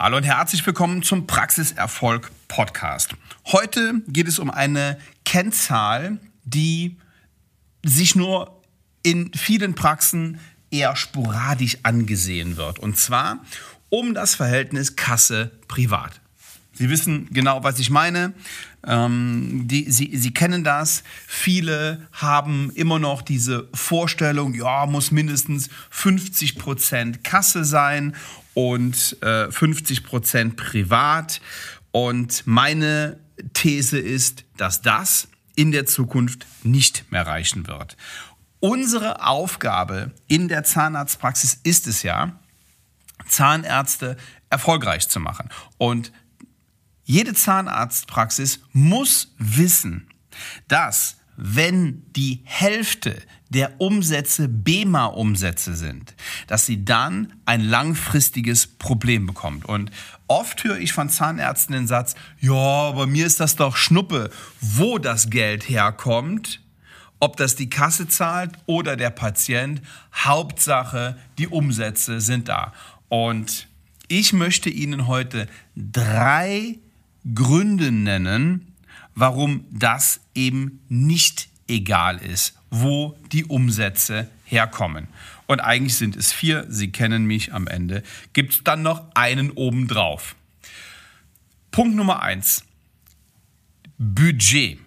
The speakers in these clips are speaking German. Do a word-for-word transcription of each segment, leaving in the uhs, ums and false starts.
Hallo und herzlich willkommen zum Praxiserfolg Podcast. Heute geht es um eine Kennzahl, die sich nur in vielen Praxen eher sporadisch angesehen wird. Und zwar um das Verhältnis Kasse-Privat. Sie wissen genau, was ich meine. Ähm, die, Sie, Sie kennen das. Viele haben immer noch diese Vorstellung, ja, muss mindestens fünfzig Prozent Kasse sein und äh, fünfzig Prozent privat. Und meine These ist, dass das in der Zukunft nicht mehr reichen wird. Unsere Aufgabe in der Zahnarztpraxis ist es ja, Zahnärzte erfolgreich zu machen. Und jede Zahnarztpraxis muss wissen, dass wenn die Hälfte der Umsätze B E M A-Umsätze sind, dass sie dann ein langfristiges Problem bekommt. Und oft höre ich von Zahnärzten den Satz, ja, bei mir ist das doch Schnuppe, wo das Geld herkommt, ob das die Kasse zahlt oder der Patient. Hauptsache, die Umsätze sind da. Und ich möchte Ihnen heute drei Gründe nennen, warum das eben nicht egal ist, wo die Umsätze herkommen. Und eigentlich sind es vier, Sie kennen mich, am Ende gibt es dann noch einen obendrauf. Punkt Nummer eins, Budget.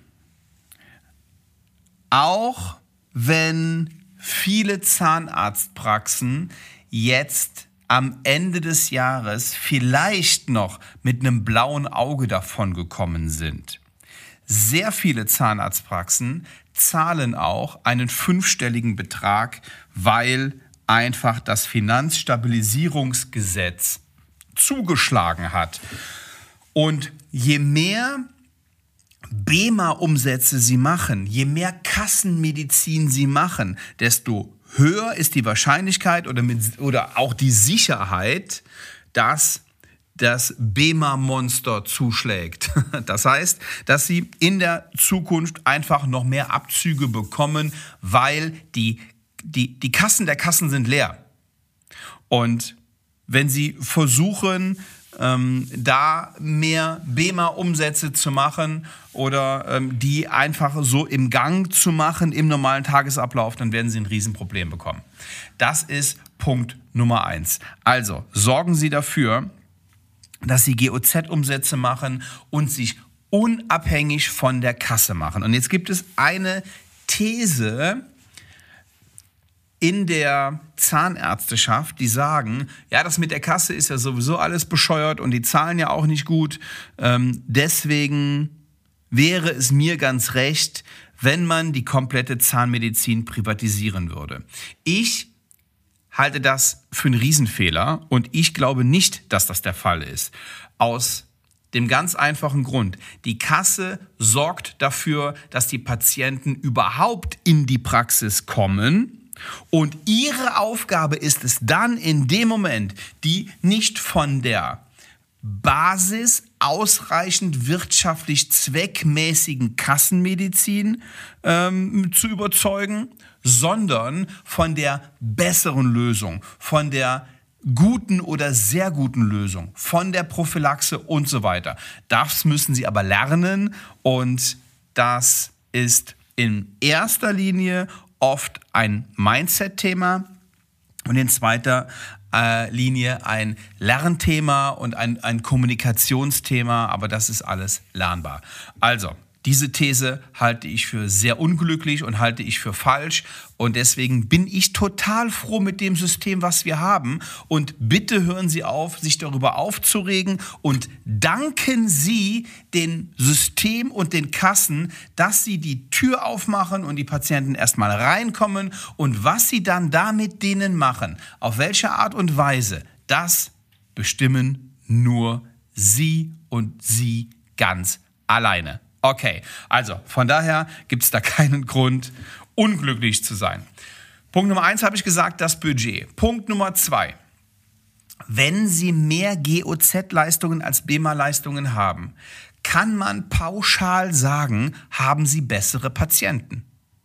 Auch wenn viele Zahnarztpraxen jetzt am Ende des Jahres vielleicht noch mit einem blauen Auge davon gekommen sind. Sehr viele Zahnarztpraxen zahlen auch einen fünfstelligen Betrag, weil einfach das Finanzstabilisierungsgesetz zugeschlagen hat. Und je mehr B E M A-Umsätze sie machen, je mehr Kassenmedizin sie machen, desto höher ist die Wahrscheinlichkeit oder, mit, oder auch die Sicherheit, dass das B E M A-Monster zuschlägt. Das heißt, dass sie in der Zukunft einfach noch mehr Abzüge bekommen, weil die, die, die Kassen der Kassen sind leer. Und wenn sie versuchen, ähm, da mehr B E M A-Umsätze zu machen oder ähm, die einfach so im Gang zu machen, im normalen Tagesablauf, dann werden sie ein Riesenproblem bekommen. Das ist Punkt Nummer eins. Also sorgen Sie dafür, dass Sie G O Z-Umsätze machen und sich unabhängig von der Kasse machen. Und jetzt gibt es eine These in der Zahnärzteschaft, die sagen, ja, das mit der Kasse ist ja sowieso alles bescheuert und die zahlen ja auch nicht gut. Ähm, deswegen wäre es mir ganz recht, wenn man die komplette Zahnmedizin privatisieren würde. Ich halte das für einen Riesenfehler und ich glaube nicht, dass das der Fall ist. Aus dem ganz einfachen Grund, die Kasse sorgt dafür, dass die Patienten überhaupt in die Praxis kommen. Und ihre Aufgabe ist es dann in dem Moment, die nicht von der Basis ausreichend wirtschaftlich zweckmäßigen Kassenmedizin ähm, zu überzeugen, sondern von der besseren Lösung, von der guten oder sehr guten Lösung, von der Prophylaxe und so weiter. Das müssen sie aber lernen und das ist in erster Linie oft ein Mindset-Thema und in zweiter äh, Linie ein Lernthema und ein, ein Kommunikationsthema, aber das ist alles lernbar. Also, diese These halte ich für sehr unglücklich und halte ich für falsch und deswegen bin ich total froh mit dem System, was wir haben und bitte hören Sie auf, sich darüber aufzuregen und danken Sie dem System und den Kassen, dass sie die Tür aufmachen und die Patienten erstmal reinkommen und was sie dann da mit denen machen, auf welche Art und Weise, das bestimmen nur Sie und Sie ganz alleine. Okay, also von daher gibt es da keinen Grund, unglücklich zu sein. Punkt Nummer eins habe ich gesagt, das Budget. Punkt Nummer zwei, wenn Sie mehr G O Z-Leistungen als B E M A-Leistungen haben, kann man pauschal sagen, haben Sie bessere Patienten.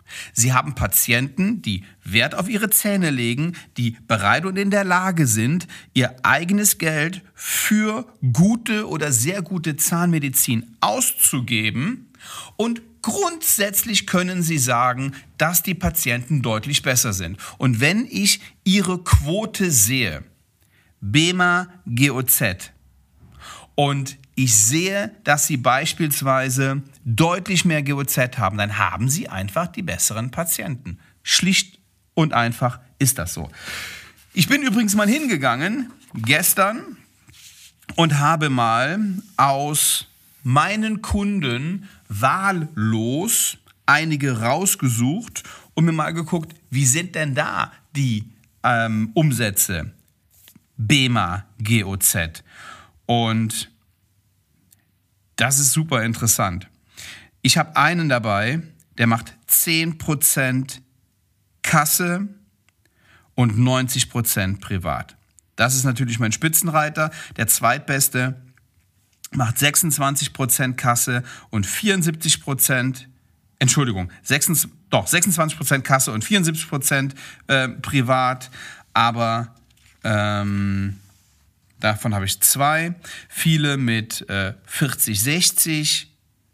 Sie haben Patienten, die Wert auf ihre Zähne legen, die bereit und in der Lage sind, ihr eigenes Geld für gute oder sehr gute Zahnmedizin auszugeben. Und grundsätzlich können Sie sagen, dass die Patienten deutlich besser sind. Und wenn ich Ihre Quote sehe, B E M A, G O Z, und ich sehe, dass Sie beispielsweise deutlich mehr G O Z haben, dann haben Sie einfach die besseren Patienten. Schlicht und einfach ist das so. Ich bin übrigens mal hingegangen, gestern, und habe mal aus meinen Kunden wahllos einige rausgesucht und mir mal geguckt, wie sind denn da die ähm, Umsätze B E M A, G O Z. Und das ist super interessant. Ich habe einen dabei, der macht zehn Prozent Kasse und neunzig Prozent privat. Das ist natürlich mein Spitzenreiter. Der zweitbeste macht sechsundzwanzig Prozent Kasse und vierundsiebzig Prozent, Entschuldigung, sechsundzwanzig, doch, sechsundzwanzig Prozent Kasse und vierundsiebzig Prozent äh, privat, aber ähm, davon habe ich zwei. Viele mit äh, vierzig, sechzig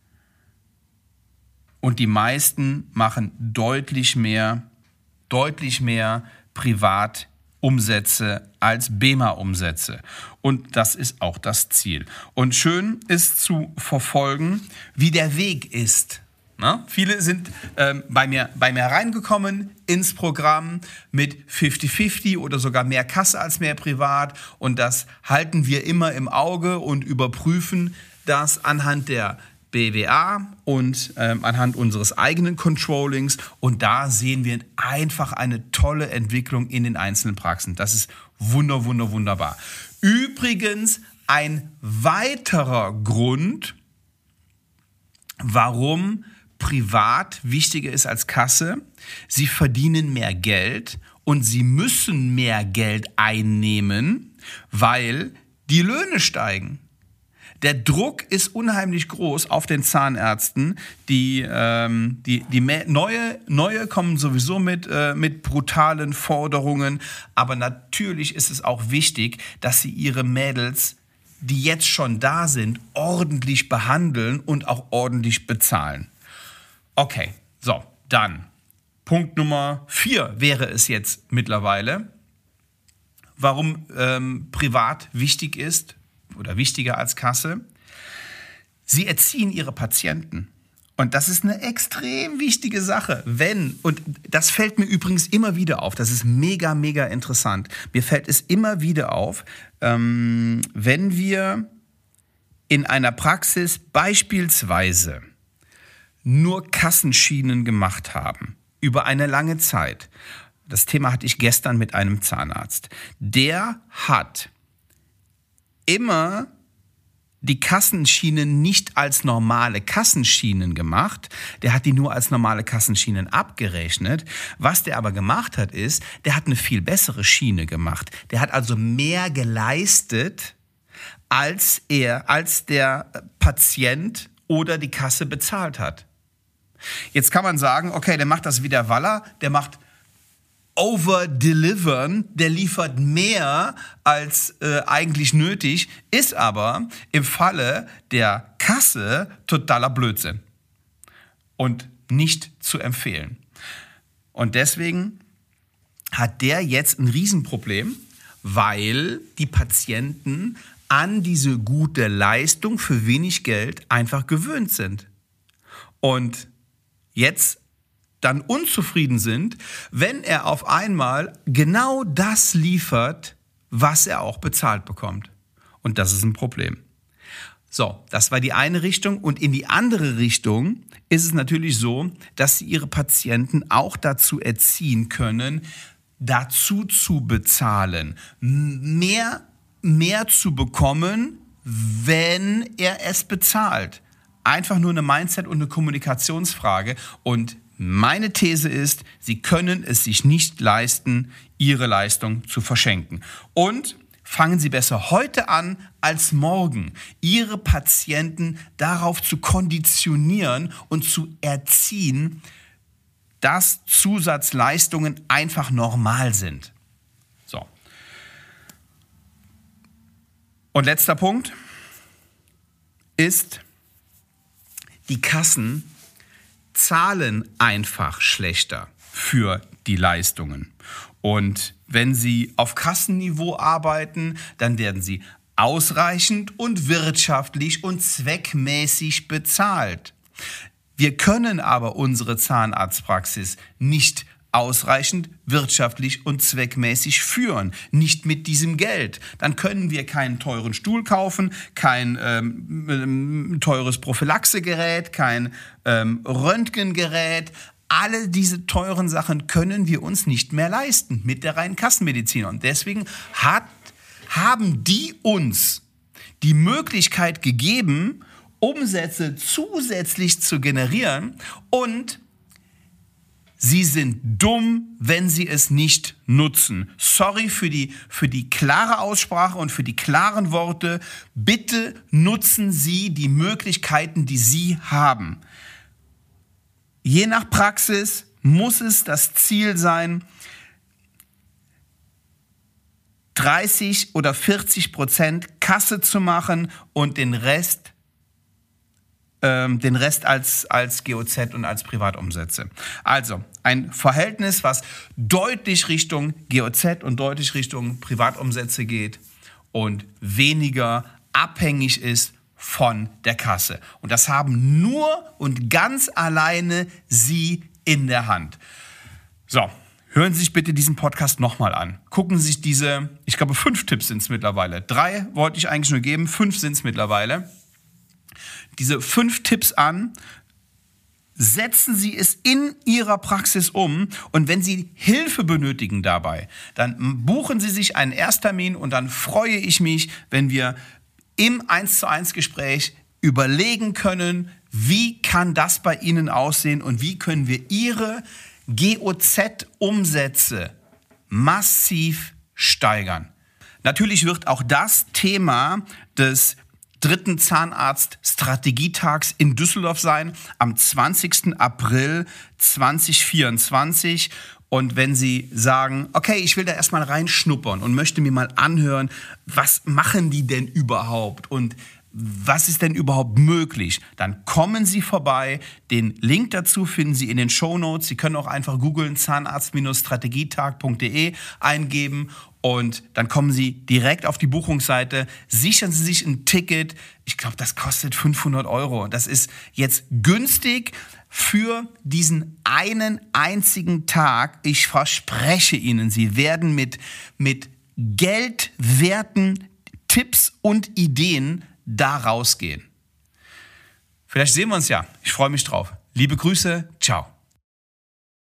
und die meisten machen deutlich mehr, deutlich mehr Privatumsätze als B E M A-Umsätze. Und das ist auch das Ziel. Und schön ist zu verfolgen, wie der Weg ist. Na, viele sind ähm, bei mir, bei mir reingekommen ins Programm mit fünfzig fünfzig oder sogar mehr Kasse als mehr privat. Und das halten wir immer im Auge und überprüfen das anhand der B W A und ähm, anhand unseres eigenen Controllings. Und da sehen wir einfach eine tolle Entwicklung in den einzelnen Praxen. Das ist wunder, wunder, wunderbar. Übrigens ein weiterer Grund, warum privat wichtiger ist als Kasse. Sie verdienen mehr Geld und sie müssen mehr Geld einnehmen, weil die Löhne steigen. Der Druck ist unheimlich groß auf den Zahnärzten. Die, ähm, die, die neue, neue kommen sowieso mit, äh, mit brutalen Forderungen. Aber natürlich ist es auch wichtig, dass sie ihre Mädels, die jetzt schon da sind, ordentlich behandeln und auch ordentlich bezahlen. Okay, so, dann Punkt Nummer vier wäre es jetzt mittlerweile, warum ähm, privat wichtig ist oder wichtiger als Kasse. Sie erziehen ihre Patienten. Und das ist eine extrem wichtige Sache. Wenn, und das fällt mir übrigens immer wieder auf, das ist mega, mega interessant. Mir fällt es immer wieder auf, ähm, wenn wir in einer Praxis beispielsweise nur Kassenschienen gemacht haben, über eine lange Zeit. Das Thema hatte ich gestern mit einem Zahnarzt. Der hat immer die Kassenschienen nicht als normale Kassenschienen gemacht, der hat die nur als normale Kassenschienen abgerechnet. Was der aber gemacht hat, ist, der hat eine viel bessere Schiene gemacht. Der hat also mehr geleistet, als er, als der Patient oder die Kasse bezahlt hat. Jetzt kann man sagen, okay, der macht das wie der Waller, der macht over-delivern, der liefert mehr als äh, eigentlich nötig, ist aber im Falle der Kasse totaler Blödsinn und nicht zu empfehlen. Und deswegen hat der jetzt ein Riesenproblem, weil die Patienten an diese gute Leistung für wenig Geld einfach gewöhnt sind. Und jetzt dann unzufrieden sind, wenn er auf einmal genau das liefert, was er auch bezahlt bekommt. Und das ist ein Problem. So, das war die eine Richtung. Und in die andere Richtung ist es natürlich so, dass sie ihre Patienten auch dazu erziehen können, dazu zu bezahlen, mehr, mehr zu bekommen, wenn er es bezahlt. Einfach nur eine Mindset- und eine Kommunikationsfrage. Und meine These ist, Sie können es sich nicht leisten, Ihre Leistung zu verschenken. Und fangen Sie besser heute an als morgen, Ihre Patienten darauf zu konditionieren und zu erziehen, dass Zusatzleistungen einfach normal sind. So. Und letzter Punkt ist, die Kassen zahlen einfach schlechter für die Leistungen. Und wenn Sie auf Kassenniveau arbeiten, dann werden Sie ausreichend und wirtschaftlich und zweckmäßig bezahlt. Wir können aber unsere Zahnarztpraxis nicht ausreichend wirtschaftlich und zweckmäßig führen, nicht mit diesem Geld. Dann können wir keinen teuren Stuhl kaufen, kein ähm, teures Prophylaxegerät, kein ähm, Röntgengerät. Alle diese teuren Sachen können wir uns nicht mehr leisten mit der reinen Kassenmedizin. Und deswegen hat, haben die uns die Möglichkeit gegeben, Umsätze zusätzlich zu generieren, und sie sind dumm, wenn sie es nicht nutzen. Sorry für die, für die klare Aussprache und für die klaren Worte. Bitte nutzen Sie die Möglichkeiten, die Sie haben. Je nach Praxis muss es das Ziel sein, dreißig oder vierzig Prozent Kasse zu machen und den Rest, ähm, den Rest als, als G O Z und als Privatumsätze. Also ein Verhältnis, was deutlich Richtung G O Z und deutlich Richtung Privatumsätze geht und weniger abhängig ist von der Kasse. Und das haben nur und ganz alleine Sie in der Hand. So, hören Sie sich bitte diesen Podcast nochmal an. Gucken Sie sich diese, ich glaube, fünf Tipps sind es mittlerweile. Drei wollte ich eigentlich nur geben, fünf sind es mittlerweile. Diese fünf Tipps an. Setzen Sie es in Ihrer Praxis um, und wenn Sie Hilfe benötigen dabei, dann buchen Sie sich einen Ersttermin, und dann freue ich mich, wenn wir im eins zu eins Gespräch überlegen können, wie kann das bei Ihnen aussehen und wie können wir Ihre G O Z-Umsätze massiv steigern. Natürlich wird auch das Thema des dritten Zahnarzt-Strategietags in Düsseldorf sein, am zwanzigsten April zweitausendvierundzwanzig. Und wenn Sie sagen, okay, ich will da erstmal reinschnuppern und möchte mir mal anhören, was machen die denn überhaupt und was ist denn überhaupt möglich, dann kommen Sie vorbei. Den Link dazu finden Sie in den Shownotes. Sie können auch einfach googeln, zahnarzt strategietag punkt de eingeben, und dann kommen Sie direkt auf die Buchungsseite. Sichern Sie sich ein Ticket. Ich glaube, das kostet fünfhundert Euro. Das ist jetzt günstig für diesen einen einzigen Tag. Ich verspreche Ihnen, Sie werden mit, mit geldwerten Tipps und Ideen da rausgehen. Vielleicht sehen wir uns ja. Ich freue mich drauf. Liebe Grüße. Ciao.